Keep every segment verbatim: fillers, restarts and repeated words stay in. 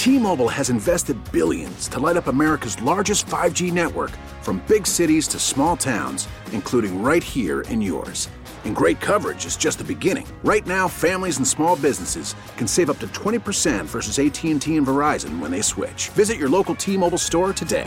T-Mobile has invested billions to light up America's largest five G network, from big cities to small towns, including right here in yours. And great coverage is just the beginning. Right now, families and small businesses can save up to twenty percent versus A T and T and Verizon when they switch. Visit your local T-Mobile store today.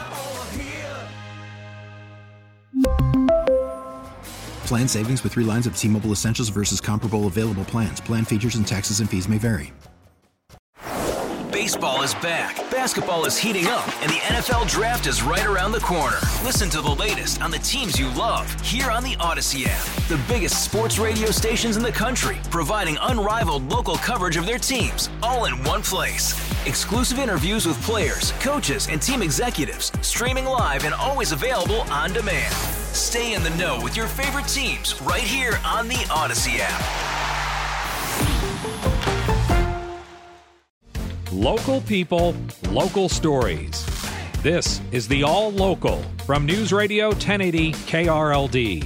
Plan savings with three lines of T-Mobile Essentials versus comparable available plans. Plan features and taxes and fees may vary. Baseball is back, basketball is heating up, and the N F L Draft is right around the corner. Listen to the latest on the teams you love here on the Odyssey app. The biggest sports radio stations in the country, providing unrivaled local coverage of their teams, all in one place. Exclusive interviews with players, coaches, and team executives, streaming live and always available on demand. Stay in the know with your favorite teams right here on the Odyssey app. Local people, local stories. This is the All Local from News Radio ten eighty K R L D.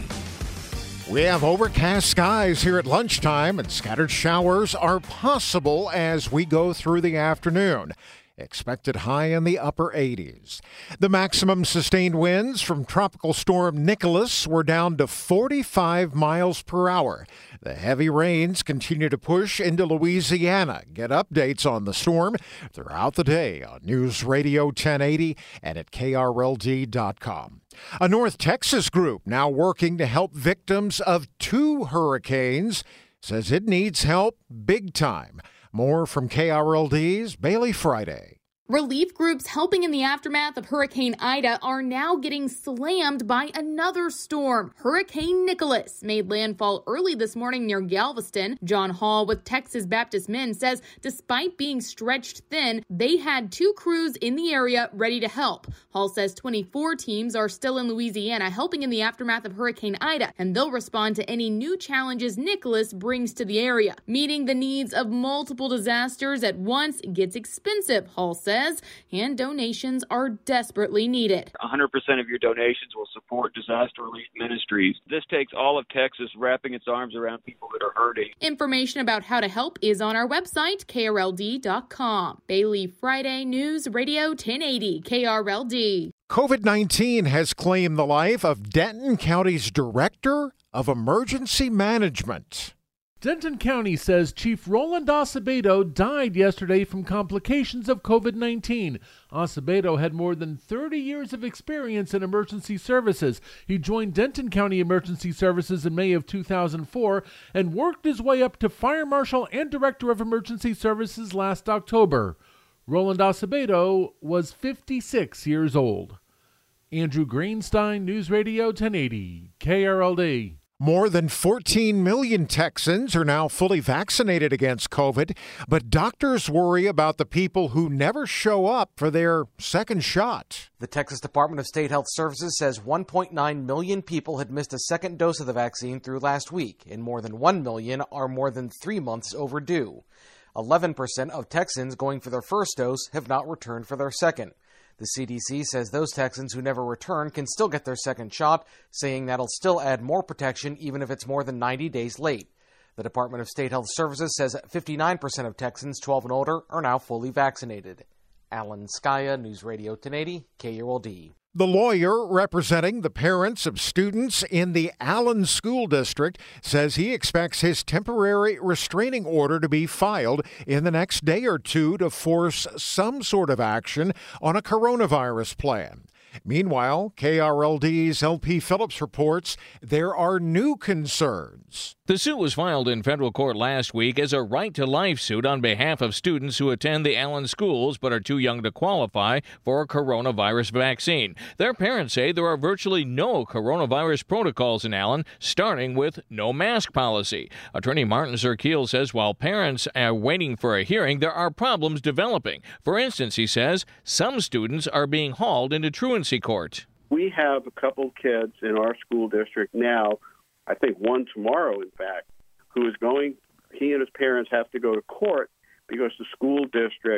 We have overcast skies here at lunchtime, and scattered showers are possible as we go through the afternoon. Expected high in the upper eighties. The maximum sustained winds from Tropical Storm Nicholas were down to forty-five miles per hour. The heavy rains continue to push into Louisiana. Get updates on the storm throughout the day on News Radio ten eighty and at K R L D dot com. A North Texas group now working to help victims of two hurricanes says it needs help big time. More from K R L D's Bailey Friday. Relief groups helping in the aftermath of Hurricane Ida are now getting slammed by another storm. Hurricane Nicholas made landfall early this morning near Galveston. John Hall with Texas Baptist Men says despite being stretched thin, they had two crews in the area ready to help. Hall says twenty-four teams are still in Louisiana helping in the aftermath of Hurricane Ida, and they'll respond to any new challenges Nicholas brings to the area. Meeting the needs of multiple disasters at once gets expensive, Hall says. And donations are desperately needed. one hundred percent of your donations will support disaster relief ministries. This takes all of Texas wrapping its arms around people that are hurting. Information about how to help is on our website, K R L D dot com. Bailey Friday, News Radio ten eighty K R L D. COVID nineteen has claimed the life of Denton County's Director of Emergency Management. Denton County says Chief Roland Acevedo died yesterday from complications of COVID nineteen. Acevedo had more than thirty years of experience in emergency services. He joined Denton County Emergency Services in May of two thousand four and worked his way up to Fire Marshal and Director of Emergency Services last October. Roland Acevedo was fifty-six years old. Andrew Greenstein, News Radio ten eighty, K R L D. More than fourteen million Texans are now fully vaccinated against COVID, but doctors worry about the people who never show up for their second shot. The Texas Department of State Health Services says one point nine million people had missed a second dose of the vaccine through last week, and more than one million are more than three months overdue. eleven percent of Texans going for their first dose have not returned for their second. The C D C says those Texans who never return can still get their second shot, saying that'll still add more protection even if it's more than ninety days late. The Department of State Health Services says fifty-nine percent of Texans twelve and older are now fully vaccinated. Alan Skaya, News Radio ten eighty, K R L D. The lawyer representing the parents of students in the Allen School District says he expects his temporary restraining order to be filed in the next day or two to force some sort of action on a coronavirus plan. Meanwhile, K R L D's L P Phillips reports there are new concerns. The suit was filed in federal court last week as a right-to-life suit on behalf of students who attend the Allen schools but are too young to qualify for a coronavirus vaccine. Their parents say there are virtually no coronavirus protocols in Allen, starting with no mask policy. Attorney Martin Zerkiel says while parents are waiting for a hearing, there are problems developing. For instance, he says, some students are being hauled into truancy court. We have a couple kids in our school district now, I think one tomorrow, in fact, who is going, he and his parents have to go to court because the school district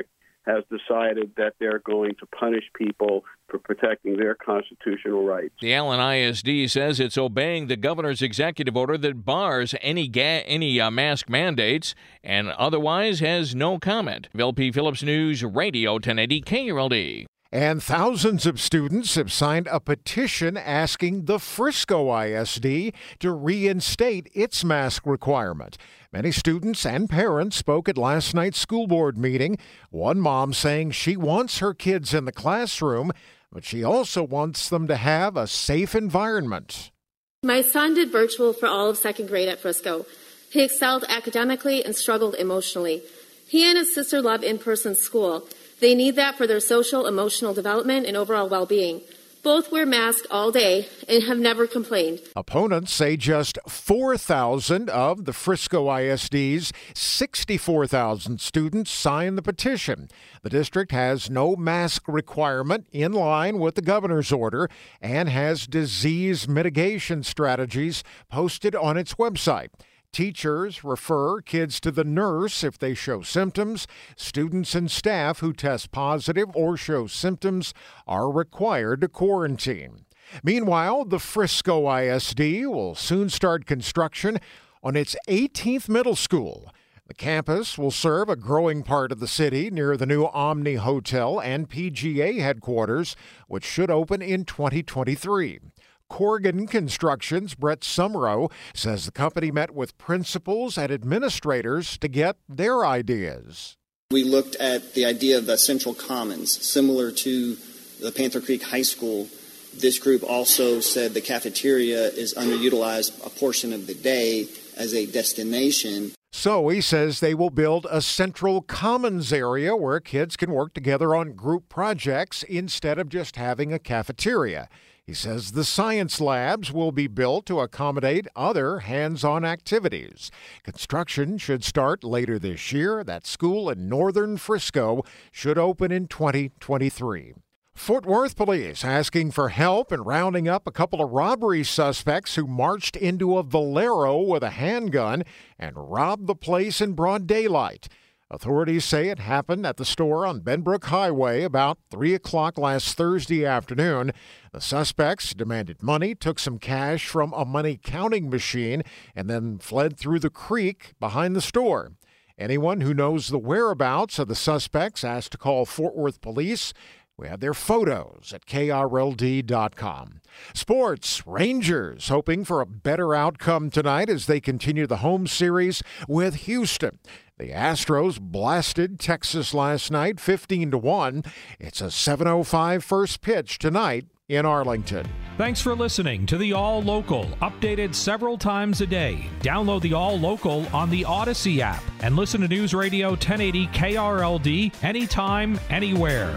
has decided that they're going to punish people for protecting their constitutional rights. The Allen I S D says it's obeying the governor's executive order that bars any ga- any uh, mask mandates and otherwise has no comment. L P Phillips News Radio ten eighty K R L D. And thousands of students have signed a petition asking the Frisco I S D to reinstate its mask requirement. Many students and parents spoke at last night's school board meeting. One mom saying she wants her kids in the classroom, but she also wants them to have a safe environment. My son did virtual for all of second grade at Frisco. He excelled academically and struggled emotionally. He and his sister love in-person school. They need that for their social, emotional development and overall well-being. Both wear masks all day and have never complained. Opponents say just four thousand of the Frisco I S D's sixty-four thousand students signed the petition. The district has no mask requirement in line with the governor's order and has disease mitigation strategies posted on its website. Teachers refer kids to the nurse if they show symptoms. Students and staff who test positive or show symptoms are required to quarantine. Meanwhile, the Frisco I S D will soon start construction on its eighteenth middle school. The campus will serve a growing part of the city near the new Omni Hotel and P G A headquarters, which should open in twenty twenty-three. Corgan Construction's Brett Sumrow says the company met with principals and administrators to get their ideas. We looked at the idea of the Central Commons, similar to the Panther Creek High School. This group also said the cafeteria is underutilized a portion of the day as a destination. So he says they will build a central commons area where kids can work together on group projects instead of just having a cafeteria. He says the science labs will be built to accommodate other hands-on activities. Construction should start later this year. That school in northern Frisco should open in twenty twenty-three. Fort Worth police asking for help in rounding up a couple of robbery suspects who marched into a Valero with a handgun and robbed the place in broad daylight. Authorities say it happened at the store on Benbrook Highway about three o'clock last Thursday afternoon. The suspects demanded money, took some cash from a money counting machine, and then fled through the creek behind the store. Anyone who knows the whereabouts of the suspects asked to call Fort Worth Police. We have their photos at K R L D dot com. Sports, Rangers hoping for a better outcome tonight as they continue the home series with Houston. The Astros blasted Texas last night fifteen to one. It's a seven oh five first pitch tonight in Arlington. Thanks for listening to the All Local, updated several times a day. Download the All Local on the Odyssey app and listen to News Radio ten eighty K R L D anytime, anywhere.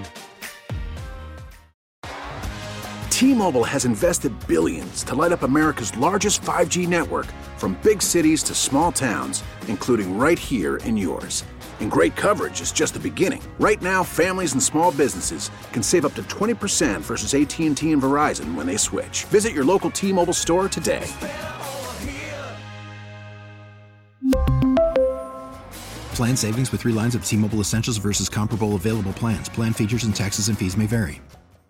T-Mobile has invested billions to light up America's largest five G network, from big cities to small towns, including right here in yours. And great coverage is just the beginning. Right now, families and small businesses can save up to twenty percent versus A T and T and Verizon when they switch. Visit your local T-Mobile store today. Plan savings with three lines of T-Mobile Essentials versus comparable available plans. Plan features and taxes and fees may vary.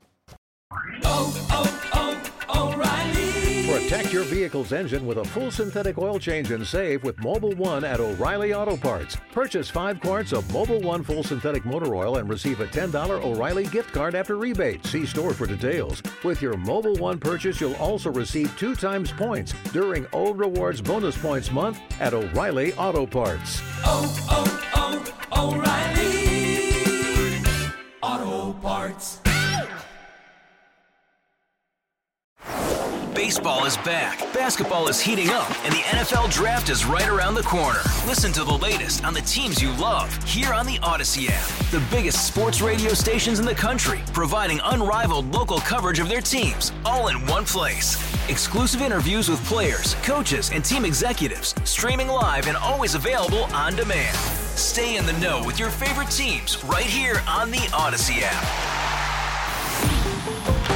Protect your vehicle's engine with a full synthetic oil change and save with Mobil one at O'Reilly Auto Parts. Purchase five quarts of Mobil one full synthetic motor oil and receive a ten dollars O'Reilly gift card after rebate. See store for details. With your Mobil one purchase, you'll also receive two times points during O Rewards Bonus Points Month at O'Reilly Auto Parts. Oh, oh, oh, O'Reilly Auto Parts. Baseball is back, basketball is heating up, and the N F L Draft is right around the corner. Listen to the latest on the teams you love here on the Odyssey app. The biggest sports radio stations in the country, providing unrivaled local coverage of their teams, all in one place. Exclusive interviews with players, coaches, and team executives, streaming live and always available on demand. Stay in the know with your favorite teams right here on the Odyssey app.